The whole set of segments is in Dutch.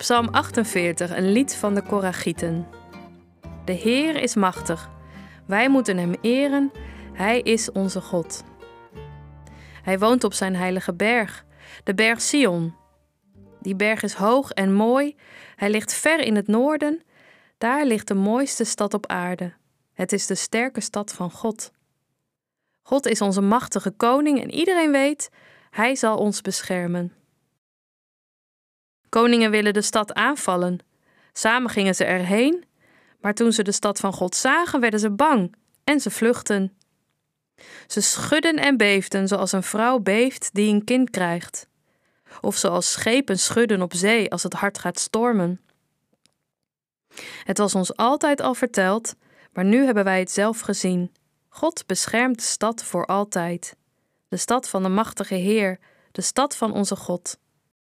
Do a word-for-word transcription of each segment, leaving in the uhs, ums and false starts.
Psalm achtenveertig, een lied van de Koragieten. De Heer is machtig. Wij moeten hem eren. Hij is onze God. Hij woont op zijn heilige berg, de berg Sion. Die berg is hoog en mooi. Hij ligt ver in het noorden. Daar ligt de mooiste stad op aarde. Het is de sterke stad van God. God is onze machtige koning en iedereen weet, hij zal ons beschermen. Koningen willen de stad aanvallen. Samen gingen ze erheen, maar toen ze de stad van God zagen, werden ze bang en ze vluchtten. Ze schudden en beefden zoals een vrouw beeft die een kind krijgt. Of zoals schepen schudden op zee als het hard gaat stormen. Het was ons altijd al verteld, maar nu hebben wij het zelf gezien. God beschermt de stad voor altijd. De stad van de machtige Heer, de stad van onze God.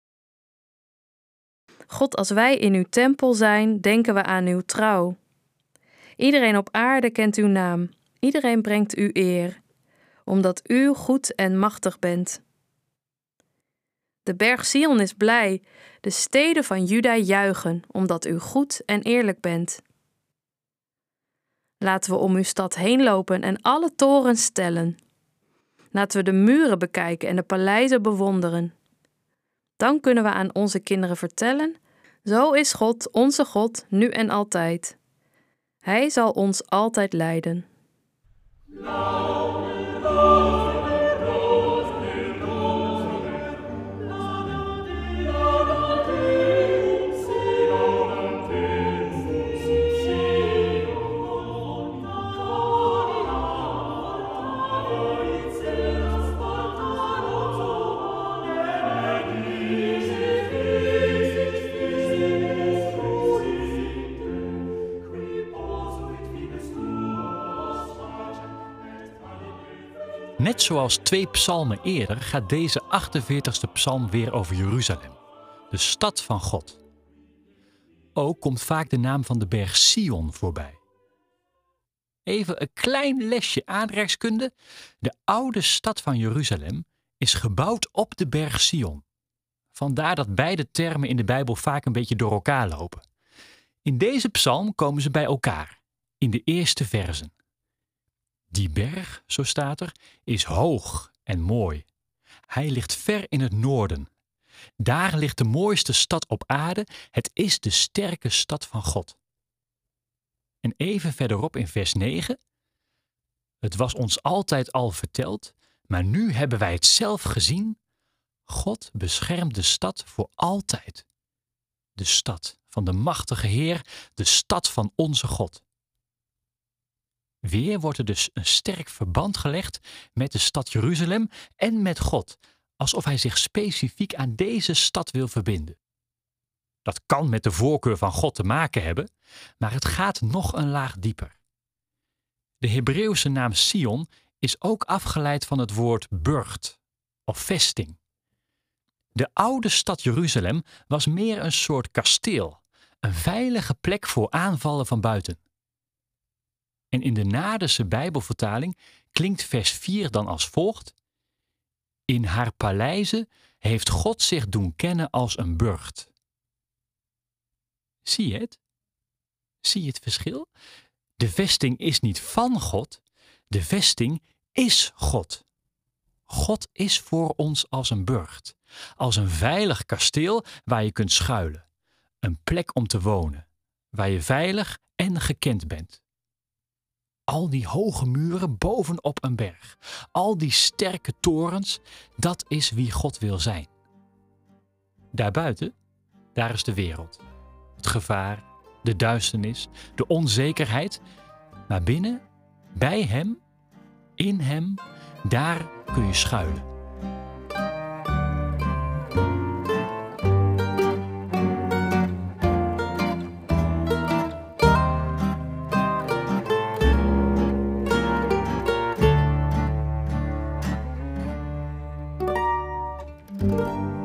God, als wij in uw tempel zijn, denken we aan uw trouw. Iedereen op aarde kent uw naam. Iedereen brengt u eer, omdat u goed en machtig bent. De berg Sion is blij, de steden van Juda juichen, omdat u goed en eerlijk bent. Laten we om uw stad heen lopen en alle torens tellen. Laten we de muren bekijken en de paleizen bewonderen. Dan kunnen we aan onze kinderen vertellen, zo is God, onze God, nu en altijd. Hij zal ons altijd leiden. Net zoals twee psalmen eerder gaat deze achtenveertigste psalm weer over Jeruzalem, de stad van God. Ook komt vaak de naam van de berg Sion voorbij. Even een klein lesje aardrijkskunde. De oude stad van Jeruzalem is gebouwd op de berg Sion. Vandaar dat beide termen in de Bijbel vaak een beetje door elkaar lopen. In deze psalm komen ze bij elkaar, in de eerste verzen. Die berg, zo staat er, is hoog en mooi. Hij ligt ver in het noorden. Daar ligt de mooiste stad op aarde. Het is de sterke stad van God. En even verderop in vers negen. Het was ons altijd al verteld, maar nu hebben wij het zelf gezien. God beschermt de stad voor altijd. De stad van de machtige Heer, de stad van onze God. Weer wordt er dus een sterk verband gelegd met de stad Jeruzalem en met God, alsof hij zich specifiek aan deze stad wil verbinden. Dat kan met de voorkeur van God te maken hebben, maar het gaat nog een laag dieper. De Hebreeuwse naam Sion is ook afgeleid van het woord burcht of vesting. De oude stad Jeruzalem was meer een soort kasteel, een veilige plek voor aanvallen van buiten. En in de Naardense Bijbelvertaling klinkt vers vier dan als volgt. In haar paleizen heeft God zich doen kennen als een burcht. Zie je het? Zie je het verschil? De vesting is niet van God, de vesting is God. God is voor ons als een burcht, als een veilig kasteel waar je kunt schuilen. Een plek om te wonen, waar je veilig en gekend bent. Al die hoge muren bovenop een berg, al die sterke torens, dat is wie God wil zijn. Daarbuiten, daar is de wereld. Het gevaar, de duisternis, de onzekerheid. Maar binnen, bij hem, in hem, daar kun je schuilen. Thank you.